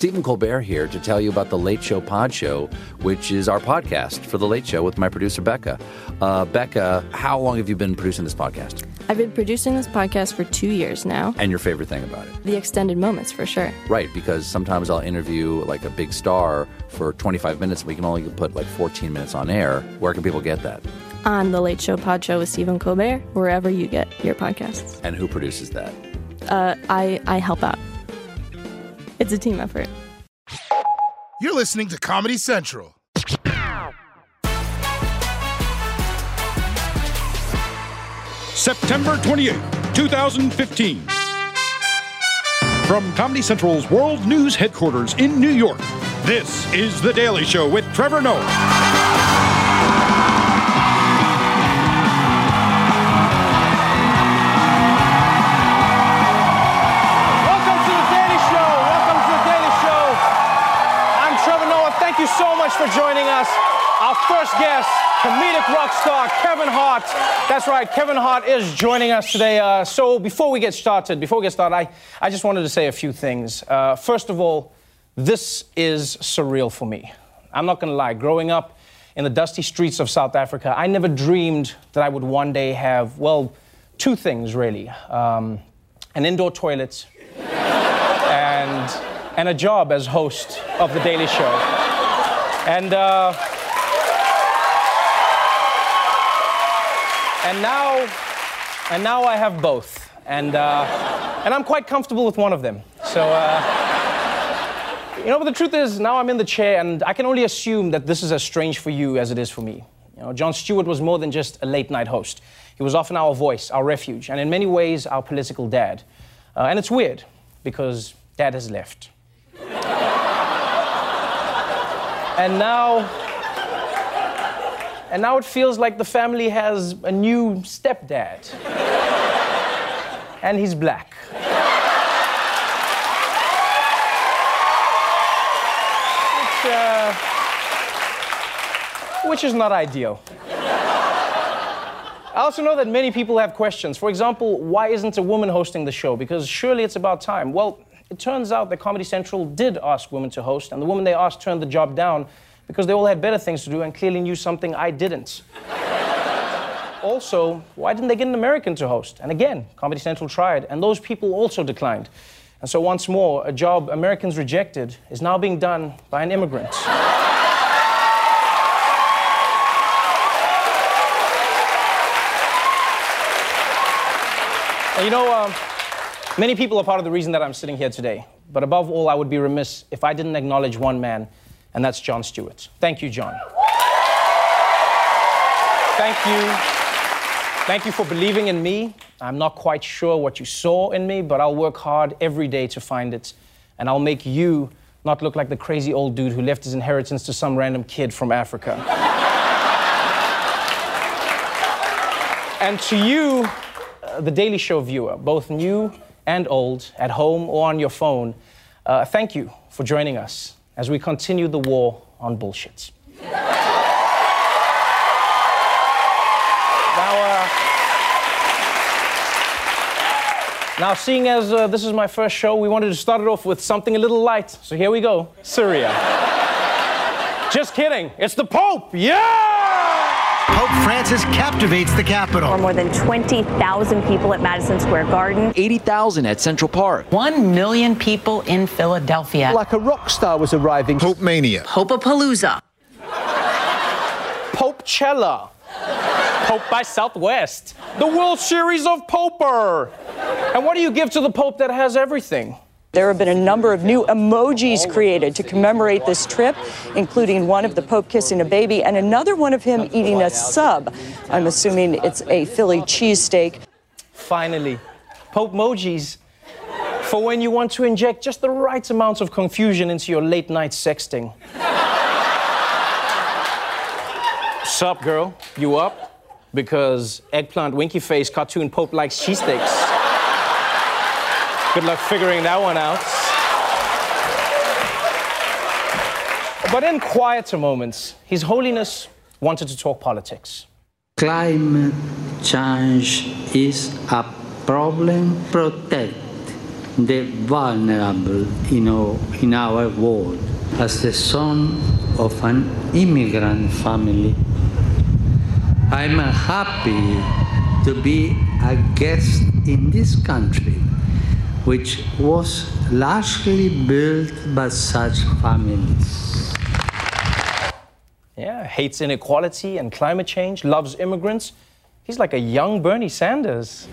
Stephen Colbert here to tell you about The Late Show Pod Show, which is our podcast for The Late Show with my producer, Becca. Becca, how long have you been producing this podcast? I've been producing this podcast for 2 years now. And your favorite thing about it? The extended moments, for sure. Right, because sometimes I'll interview like a big star for 25 minutes and we can only put like 14 minutes on air. Where can people get that? On The Late Show Pod Show with Stephen Colbert, wherever you get your podcasts. And who produces that? I help out. It's a team effort. You're listening to Comedy Central. September 28th, 2015. From Comedy Central's World News headquarters in New York, this is The Daily Show with Trevor Noah. Thank you so much for joining us. Our first guest, comedic rock star Kevin Hart. That's right, Kevin Hart is joining us today. So before we get started, I just wanted to say a few things. First of all, this is surreal for me. I'm not going to lie. Growing up in the dusty streets of South Africa, I never dreamed that I would one day have, well, two things really. An indoor toilet and a job as host of The Daily Show. And now I have both, and I'm quite comfortable with one of them. So, but the truth is, now I'm in the chair, and I can only assume that this is as strange for you as it is for me. Jon Stewart was more than just a late-night host. He was often our voice, our refuge, and in many ways, our political dad. And it's weird, because Dad has left. And now it feels like the family has a new stepdad. And he's black. Which is not ideal. I also know that many people have questions. For example, why isn't a woman hosting the show? Because surely it's about time. Well, it turns out that Comedy Central did ask women to host, and the woman they asked turned the job down because they all had better things to do and clearly knew something I didn't. Also, why didn't they get an American to host? And again, Comedy Central tried, and those people also declined. And so once more, a job Americans rejected is now being done by an immigrant. And many people are part of the reason that I'm sitting here today. But above all, I would be remiss if I didn't acknowledge one man, and that's Jon Stewart. Thank you, Jon. Thank you. Thank you for believing in me. I'm not quite sure what you saw in me, but I'll work hard every day to find it. And I'll make you not look like the crazy old dude who left his inheritance to some random kid from Africa. And to you, the Daily Show viewer, both new and old, at home or on your phone, thank you for joining us as we continue the war on bullshit. Now, seeing as this is my first show, we wanted to start it off with something a little light. So here we go, Syria. Just kidding, it's the Pope, yeah! Pope Francis captivates the capital. For more than 20,000 people at Madison Square Garden. 80,000 at Central Park. 1 million people in Philadelphia. Like a rock star was arriving. Pope Mania. Popapalooza. Popecella. Pope by Southwest. The World Series of Poper. And what do you give to the Pope that has everything? There have been a number of new emojis created to commemorate this trip, including one of the Pope kissing a baby and another one of him eating a sub. I'm assuming it's a Philly cheesesteak. Finally, Pope emojis for when you want to inject just the right amount of confusion into your late-night sexting. Sup, girl? You up? Because eggplant, winky face, cartoon Pope likes cheesesteaks. Good luck figuring that one out. But in quieter moments, His Holiness wanted to talk politics. Climate change is a problem. Protect the vulnerable in our world. As the son of an immigrant family, I'm happy to be a guest in this country, which was largely built by such families. Yeah, hates inequality and climate change, loves immigrants. He's like a young Bernie Sanders.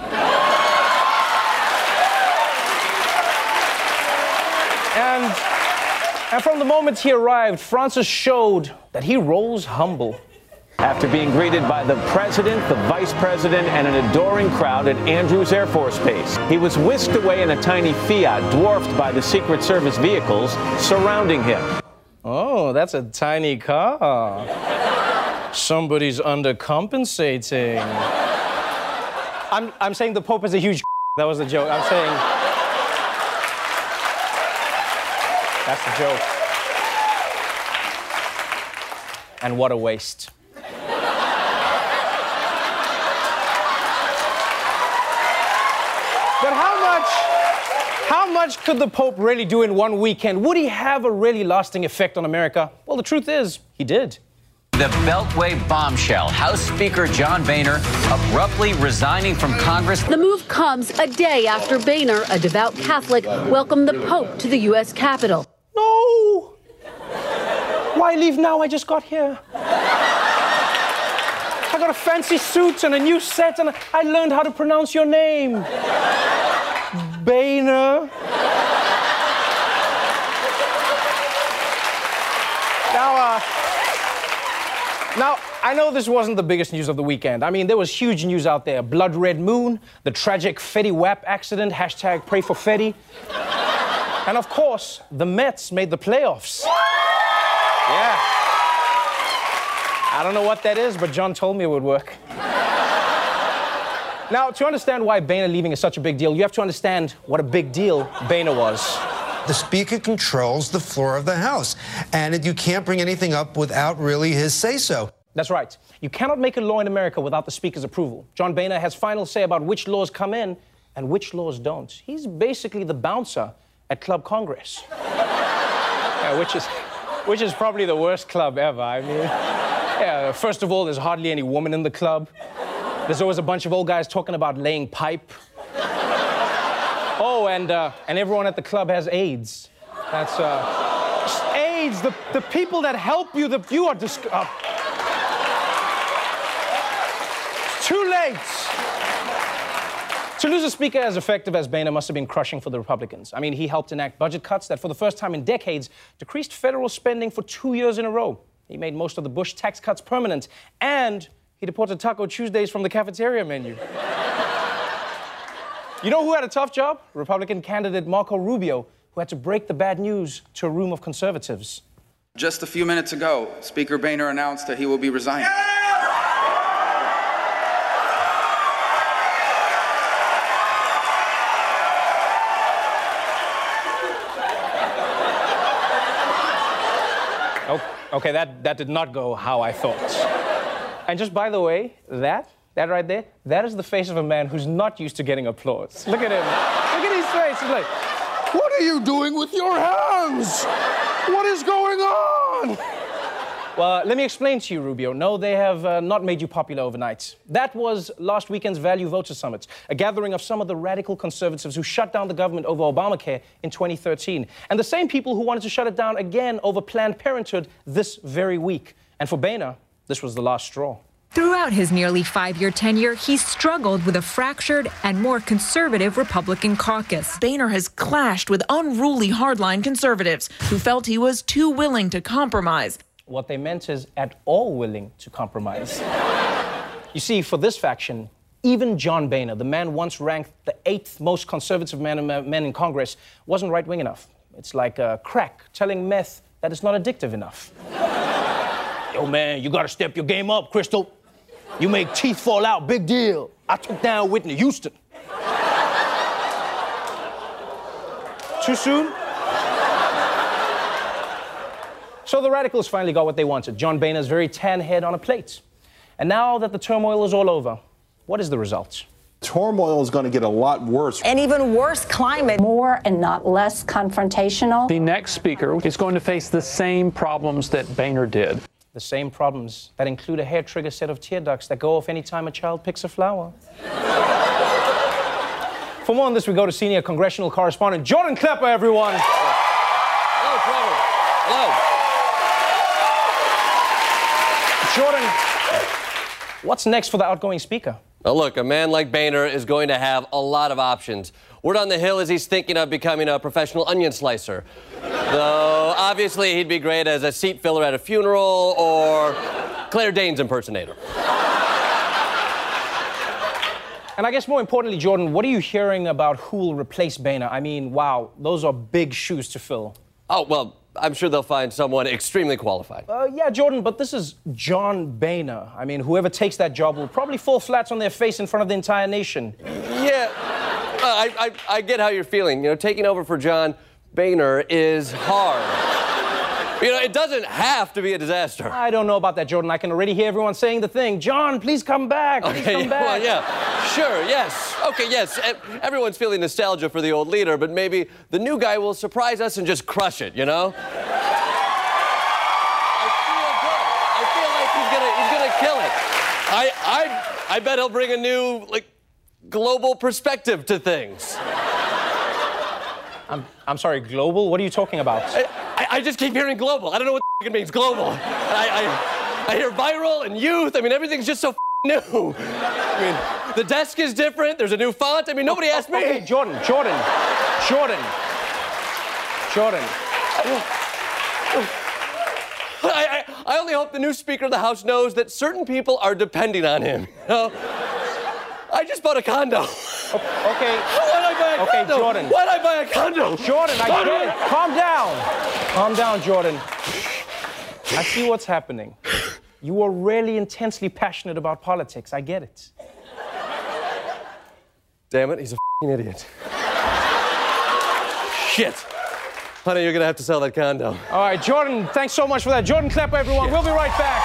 And from the moment he arrived, Francis showed that he rolls humble. After being greeted by the president, the vice president, and an adoring crowd at Andrews Air Force Base, he was whisked away in a tiny Fiat, dwarfed by the Secret Service vehicles surrounding him. Oh, that's a tiny car. Somebody's undercompensating. I'm saying the Pope is a huge. That was a joke. I'm saying. That's the joke. And what a waste. But how much could the Pope really do in one weekend? Would he have a really lasting effect on America? Well, the truth is, he did. The Beltway bombshell. House Speaker John Boehner abruptly resigning from Congress. The move comes a day after Boehner, a devout Catholic, welcomed the Pope to the U.S. Capitol. No! Why leave now? I just got here. I got a fancy suit and a new set, and I learned how to pronounce your name. Boehner. Now, I know this wasn't the biggest news of the weekend. I mean, there was huge news out there. Blood Red Moon, the tragic Fetty Wap accident, hashtag pray for Fetty. And of course, the Mets made the playoffs. Yeah. I don't know what that is, but John told me it would work. Now, to understand why Boehner leaving is such a big deal, you have to understand what a big deal Boehner was. The Speaker controls the floor of the House, and you can't bring anything up without really his say-so. That's right. You cannot make a law in America without the Speaker's approval. John Boehner has final say about which laws come in and which laws don't. He's basically the bouncer at Club Congress. Yeah, which is probably the worst club ever. I mean, yeah, first of all, there's hardly any woman in the club. There's always a bunch of old guys talking about laying pipe. Oh, and everyone at the club has AIDS. That's, AIDS, the people that help you, you are too late. To lose a speaker as effective as Boehner must have been crushing for the Republicans. I mean, he helped enact budget cuts that for the first time in decades decreased federal spending for 2 years in a row. He made most of the Bush tax cuts permanent, and he deported Taco Tuesdays from the cafeteria menu. You know who had a tough job? Republican candidate Marco Rubio, who had to break the bad news to a room of conservatives. Just a few minutes ago, Speaker Boehner announced that he will be resigning. Okay, that did not go how I thought. And just by the way, that right there, that is the face of a man who's not used to getting applause. Look at him. Look at his face. He's like, what are you doing with your hands? What is going on? Well, let me explain to you, Rubio. No, they have not made you popular overnight. That was last weekend's Value Voter Summit, a gathering of some of the radical conservatives who shut down the government over Obamacare in 2013, and the same people who wanted to shut it down again over Planned Parenthood this very week. And for Boehner, this was the last straw. Throughout his nearly 5-year tenure, he struggled with a fractured and more conservative Republican caucus. Boehner has clashed with unruly hardline conservatives who felt he was too willing to compromise. What they meant is at all willing to compromise. You see, for this faction, even John Boehner, the man once ranked the 8th most conservative man in Congress, wasn't right-wing enough. It's like crack telling meth that it's not addictive enough. Yo, man, you gotta step your game up, Crystal. You make teeth fall out, big deal. I took down Whitney Houston. Too soon? So the radicals finally got what they wanted, John Boehner's very tan head on a plate. And now that the turmoil is all over, what is the result? Turmoil is going to get a lot worse. An even worse climate. More and not less confrontational. The next speaker is going to face the same problems that Boehner did. The same problems that include a hair trigger set of tear ducts that go off anytime a child picks a flower. For more on this, we go to senior congressional correspondent Jordan Klepper, everyone. Hello, Trevor. Jordan, what's next for the outgoing speaker? Now look, a man like Boehner is going to have a lot of options. Word on the hill is he's thinking of becoming a professional onion slicer. Though, obviously, he'd be great as a seat filler at a funeral or Claire Danes impersonator. And I guess more importantly, Jordan, what are you hearing about who will replace Boehner? I mean, wow, those are big shoes to fill. Oh, well, I'm sure they'll find someone extremely qualified. Yeah, Jordan, but this is John Boehner. I mean, whoever takes that job will probably fall flat on their face in front of the entire nation. Yeah, I get how you're feeling. You know, taking over for John Boehner is hard. You know, it doesn't have to be a disaster. I don't know about that, Jordan. I can already hear everyone saying the thing. John, please come back. Please come back. Well, yeah, sure, yes. Okay, yes, everyone's feeling nostalgia for the old leader, but maybe the new guy will surprise us and just crush it, you know? I feel like he's gonna kill it. I bet he'll bring a new, global perspective to things. I'm sorry, global? What are you talking about? I just keep hearing global. I don't know what it means, global. I hear viral and youth. I mean, everything's just so new. I mean, the desk is different. There's a new font. I mean, nobody asked me. Okay, Jordan. I only hope the new Speaker of the House knows that certain people are depending on him. You know? I just bought a condo. Okay. Why'd I buy a condo? Jordan. Why'd I buy a condo? Jordan, I get it. Calm down. Calm down, Jordan. I see what's happening. You are really intensely passionate about politics. I get it. Damn it, he's a f***ing idiot. Shit. Honey, you're gonna have to sell that condo. All right, Jordan, thanks so much for that. Jordan Klepper, everyone. We'll be right back.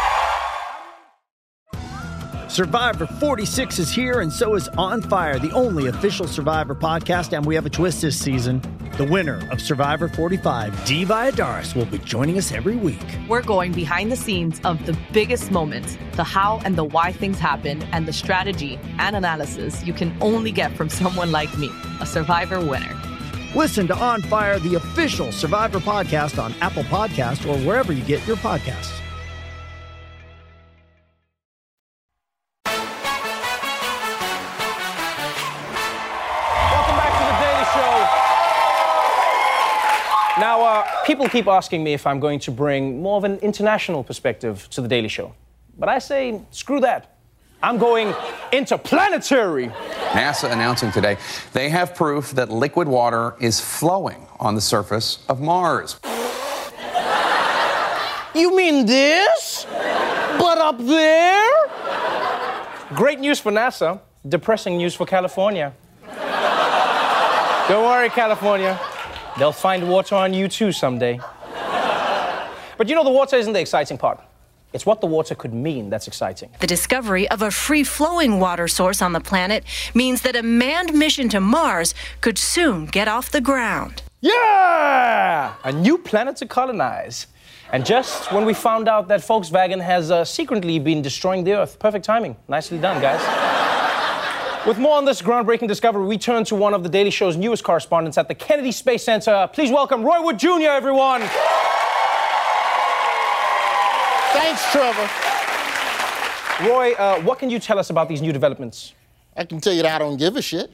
Survivor 46 is here, and so is On Fire, the only official Survivor podcast, and we have a twist this season. The winner of Survivor 45, Dee Valladares, will be joining us every week. We're going behind the scenes of the biggest moments, the how and the why things happen, and the strategy and analysis you can only get from someone like me, a Survivor winner. Listen to On Fire, the official Survivor podcast on Apple Podcasts or wherever you get your podcasts. Now, people keep asking me if I'm going to bring more of an international perspective to The Daily Show. But I say, screw that. I'm going interplanetary. NASA announcing today they have proof that liquid water is flowing on the surface of Mars. You mean this? But up there? Great news for NASA. Depressing news for California. Don't worry, California. They'll find water on you too someday. But you know, the water isn't the exciting part. It's what the water could mean that's exciting. The discovery of a free-flowing water source on the planet means that a manned mission to Mars could soon get off the ground. Yeah! A new planet to colonize. And just when we found out that Volkswagen has secretly been destroying the Earth. Perfect timing. Nicely done, guys. With more on this groundbreaking discovery, we turn to one of The Daily Show's newest correspondents at the Kennedy Space Center. Please welcome Roy Wood Jr., everyone. Thanks, Trevor. Roy, what can you tell us about these new developments? I can tell you that I don't give a shit.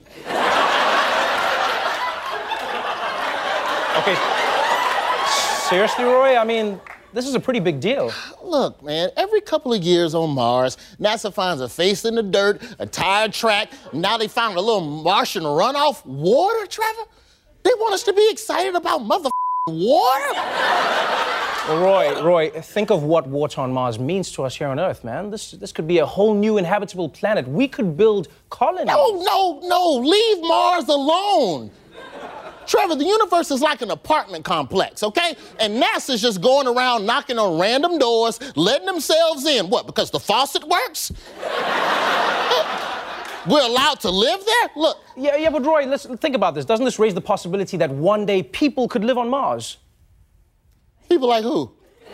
Okay. Seriously, Roy? I mean, this is a pretty big deal. Look, man, every couple of years on Mars, NASA finds a face in the dirt, a tire track. Now they found a little Martian runoff. Water, Trevor? They want us to be excited about motherfucking water? Well, Roy, think of what water on Mars means to us here on Earth, man. This could be a whole new inhabitable planet. We could build colonies. No. Leave Mars alone. Trevor, the universe is like an apartment complex, okay? And NASA's just going around knocking on random doors, letting themselves in. What, because the faucet works? We're allowed to live there? Look. Yeah, but Roy, let's think about this. Doesn't this raise the possibility that one day people could live on Mars? People like who?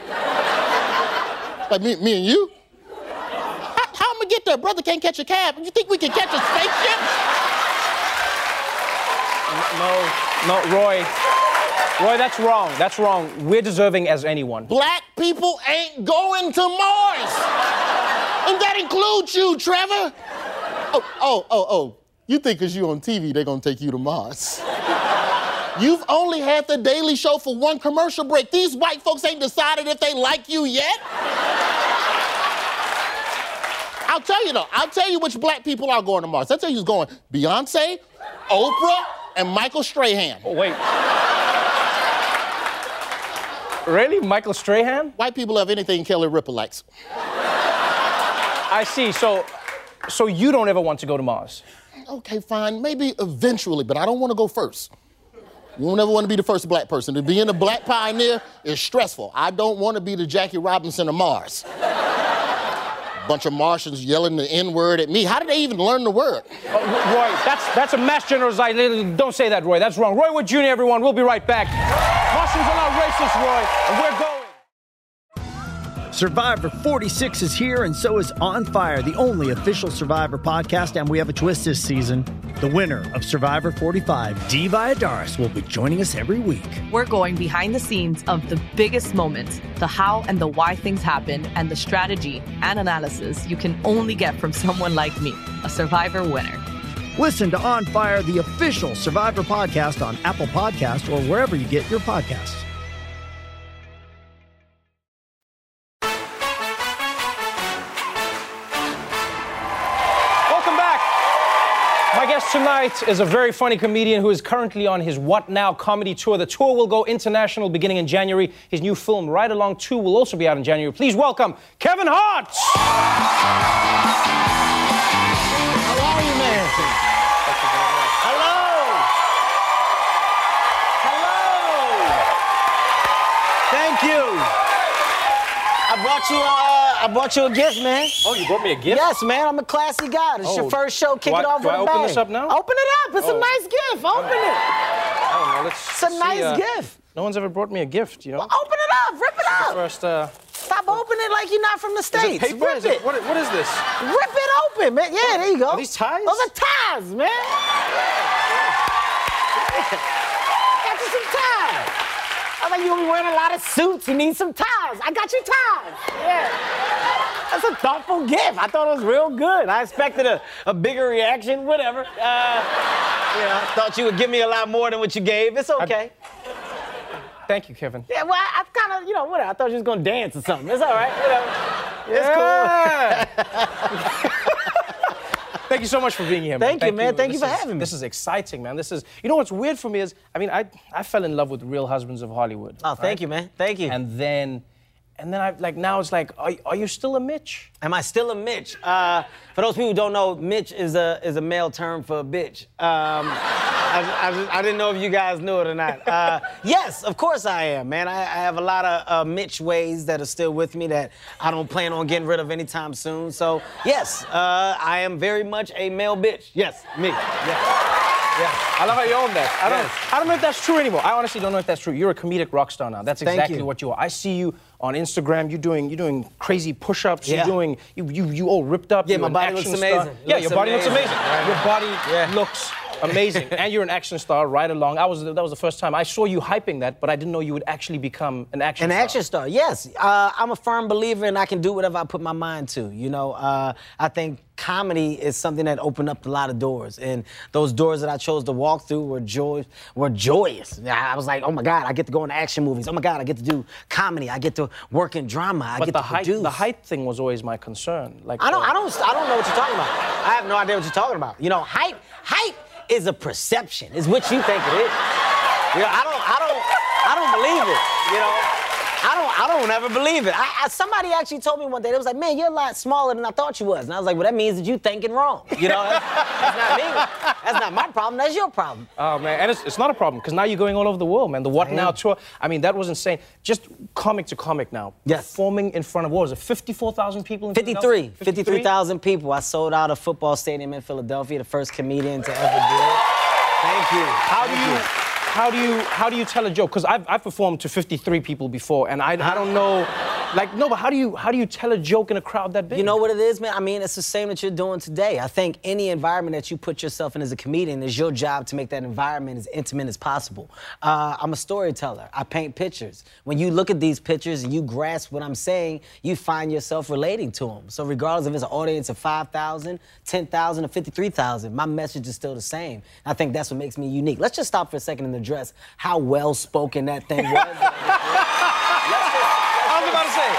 Like me and you? How am I get there? Brother can't catch a cab. You think we can catch a spaceship? No, Roy. Roy, that's wrong. That's wrong. We're deserving as anyone. Black people ain't going to Mars. And that includes you, Trevor. Oh. You think because you on TV, they're going to take you to Mars. You've only had The Daily Show for one commercial break. These white folks ain't decided if they like you yet. I'll tell you, though. I'll tell you which black people are going to Mars. I'll tell you who's going. Beyonce, Oprah, and Michael Strahan. Oh, wait. Really? Michael Strahan? White people have anything Kelly Ripa likes. I see. So you don't ever want to go to Mars? Okay, fine. Maybe eventually, but I don't want to go first. You don't ever want to be the first black person. Being a black pioneer is stressful. I don't want to be the Jackie Robinson of Mars. Bunch of Martians yelling the N-word at me. How did they even learn the word? Roy, that's a mass generalization. Don't say that, Roy. That's wrong. Roy Wood Jr., everyone. We'll be right back. Martians are not racist, Roy, and we're going. Survivor 46 is here, and so is On Fire, the only official Survivor podcast, and we have a twist this season. The winner of Survivor 45, Dee Valladares, will be joining us every week. We're going behind the scenes of the biggest moments, the how and the why things happen, and the strategy and analysis you can only get from someone like me, a Survivor winner. Listen to On Fire, the official Survivor podcast on Apple Podcasts or wherever you get your podcasts. My guest tonight is a very funny comedian who is currently on his What Now comedy tour. The tour will go international beginning in January. His new film, Ride Along 2, will also be out in January. Please welcome Kevin Hart! How are you, man? Hello! Thank you. I brought you a gift, man. Oh, you brought me a gift? Yes, man. I'm a classy guy. This is your first show. Kick it off with a bang. Do I open this up now? Open it up. It's a nice gift. Open it. I don't know. It's a nice gift. No one's ever brought me a gift, you know? Well, open it up. Rip it up. First, Stop opening it like you're not from the States. Is it paper? Rip it. What is this? Rip it open, man. Yeah, there you go. Are these ties? Those are ties, man. Got you some ties. I think you'll be wearing a lot of suits. You need some ties. I got you ties. Yeah. That's a thoughtful gift. I thought it was real good. I expected a bigger reaction, whatever. I thought you would give me a lot more than what you gave. It's okay. Thank you, Kevin. Yeah, well, I kind of, whatever. I thought you was going to dance or something. It's all right, whatever. Yeah. It's cool. Thank you so much for being here, man. Thank you, man. Thank you for having me. This is exciting, man. What's weird for me is, I fell in love with Real Husbands of Hollywood. Oh, thank you, man. Thank you. And then now it's like, are you still a Mitch? Am I still a Mitch? For those people who don't know, Mitch is a male term for a bitch. I didn't know if you guys knew it or not. Yes, of course I am, man. I have a lot of Mitch ways that are still with me that I don't plan on getting rid of anytime soon. So, yes, I am very much a male bitch. Yes, me. Yeah. I love how you own that. I don't know if that's true anymore. I honestly don't know if that's true. You're a comedic rock star now. That's exactly what you are. I see you on Instagram. You're doing crazy push-ups. Yeah. You all ripped up. Yeah, my body looks amazing. Yeah, your body looks amazing. Your body looks amazing. And you're an action star, Ride Along. That was the first time I saw you hyping that, but I didn't know you would actually become an action star. An action star, yes. I'm a firm believer and I can do whatever I put my mind to. I think comedy is something that opened up a lot of doors, and those doors that I chose to walk through were joyous. I was like, oh my God, I get to go into action movies. Oh my God, I get to do comedy. I get to work in drama. I get to produce. The height thing was always my concern. Like I don't know what you're talking about. I have no idea what you're talking about. Height is a perception. It's what you think it is. I don't believe it. I don't ever believe it. Somebody actually told me one day, they was like, man, you're a lot smaller than I thought you was. And I was like, well, that means that you thinking wrong. You know, that's not me. That's not my problem. That's your problem. Oh, man, and it's not a problem, because now you're going all over the world, man. The What Now tour, I mean, that was insane. Just comic to comic now. Yes. Performing in front of, what was it, 54,000 people in 53,000 people. I sold out a football stadium in Philadelphia, the first comedian to ever do it. Thank you. How do you tell a joke? Because I've performed to 53 people before, and I don't know, but how do you tell a joke in a crowd that big? You know what it is, man? I mean, it's the same that you're doing today. I think any environment that you put yourself in as a comedian is your job to make that environment as intimate as possible. I'm a storyteller. I paint pictures. When you look at these pictures and you grasp what I'm saying, you find yourself relating to them. So regardless if it's an audience of 5,000, 10,000, or 53,000, my message is still the same. I think that's what makes me unique. Let's just stop for a second and address how well-spoken that thing was. I was about to say,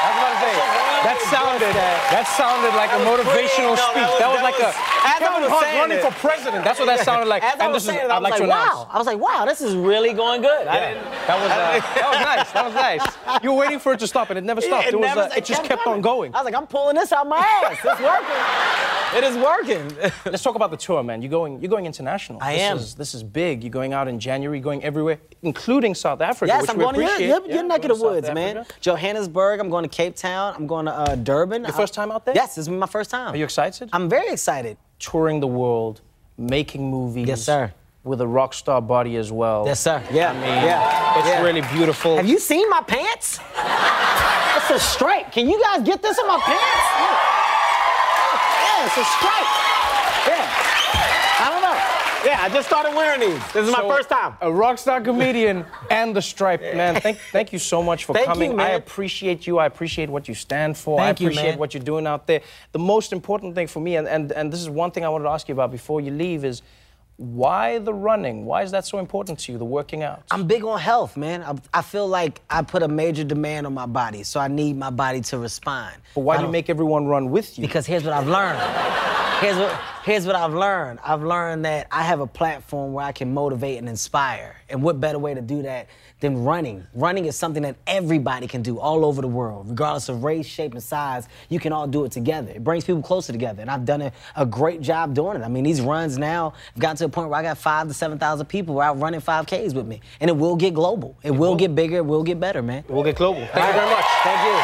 that sounded like a motivational speech. That was like a Kevin Hart running for president. That's what that sounded like. And this is, I'd like to announce. I was like, wow, this is really going good. Yeah. That was nice. That was nice. You were waiting for it to stop, and it never stopped. It just kept on going. I was like, I'm pulling this out my ass. It's working. It is working. Let's talk about the tour, man. You're going international. I am. This is big. You're going out in January, going everywhere, including South Africa. Yes, which I'm we going appreciate. to your neck of the woods, man. Johannesburg. I'm going to Cape Town. I'm going to Durban. Your first time out there? Yes, this is my first time. Are you excited? I'm very excited. Touring the world, making movies. Yes, sir. With a rock star body as well. Yes, sir. Yeah. I mean, it's really beautiful. Have you seen my pants? It's a stripe. Can you guys get this in my pants? Yeah, it's a stripe. Yeah. I don't know. Yeah, I just started wearing these. This is my first time. A rock star comedian and the stripe, man. Thank you so much for coming. You, man. I appreciate you. I appreciate what you stand for. Thank you, I appreciate man. what you're doing out there. The most important thing for me, and this is one thing I wanted to ask you about before you leave, is why the running? Why is that so important to you, the working out? I'm big on health, man. I feel like I put a major demand on my body, so I need my body to respond. But why do you make everyone run with you? Because here's what I've learned. Here's what I've learned. I've learned that I have a platform where I can motivate and inspire. And what better way to do that than running? Running is something that everybody can do all over the world. Regardless of race, shape, and size, you can all do it together. It brings people closer together. And I've done a great job doing it. I mean, these runs now have gotten to a point where I got 5,000 to 7,000 people out running 5Ks with me. And it will get global. It will get bigger. It will get better, man. It will get global. Thank you very much. Thank you.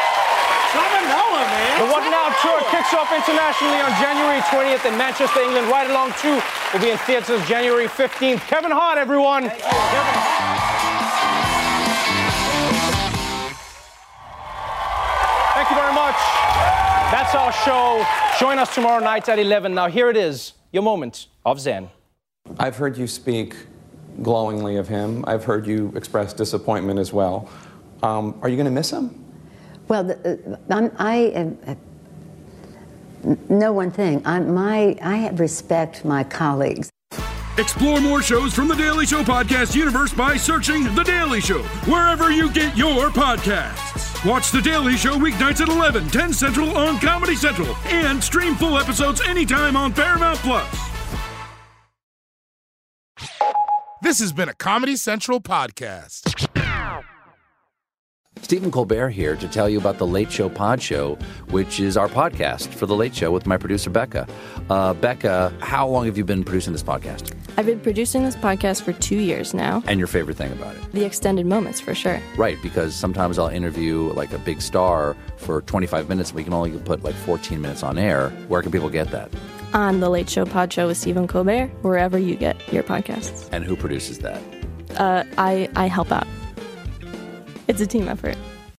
The What Now tour kicks off internationally on January 20th in Manchester, England. Ride Along 2 will be in theaters January 15th. Kevin Hart, everyone. Kevin Hart. Thank you very much. That's our show. Join us tomorrow night at 11. Now, here it is, your moment of Zen. I've heard you speak glowingly of him. I've heard you express disappointment as well. Are you going to miss him? Well, know one thing. I respect my colleagues. Explore more shows from The Daily Show podcast universe by searching The Daily Show wherever you get your podcasts. Watch The Daily Show weeknights at 11, 10 Central on Comedy Central, and stream full episodes anytime on Paramount+. This has been a Comedy Central podcast. Stephen Colbert here to tell you about The Late Show Pod Show, which is our podcast for The Late Show with my producer, Becca. Becca, how long have you been producing this podcast? I've been producing this podcast for 2 years now. And your favorite thing about it? The extended moments, for sure. Right, because sometimes I'll interview like a big star for 25 minutes, and we can only put like 14 minutes on air. Where can people get that? On The Late Show Pod Show with Stephen Colbert, wherever you get your podcasts. And who produces that? I help out. It's a team effort.